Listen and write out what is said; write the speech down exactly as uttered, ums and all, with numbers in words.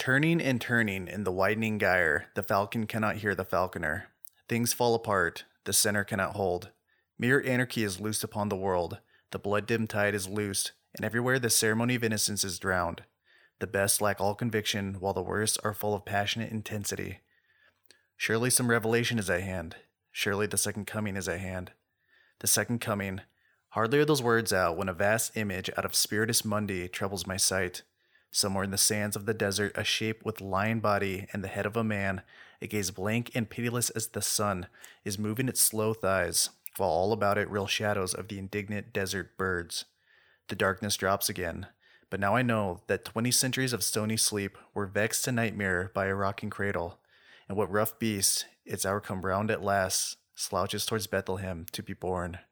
Turning and turning in the widening gyre, the falcon cannot hear the falconer. Things fall apart, the center cannot hold. Mere anarchy is loosed upon the world, the blood-dimmed tide is loosed, and everywhere the ceremony of innocence is drowned. The best lack all conviction, while the worst are full of passionate intensity. Surely some revelation is at hand. Surely the second coming is at hand. The second coming. Hardly are those words out when a vast image out of Spiritus Mundi troubles my sight. Somewhere in the sands of the desert, a shape with lion body and the head of a man, a gaze blank and pitiless as the sun, is moving its slow thighs, while all about it reel shadows of the indignant desert birds. The darkness drops again, but now I know that twenty centuries of stony sleep were vexed to nightmare by a rocking cradle, and what rough beast, its hour come round at last, slouches towards Bethlehem to be born.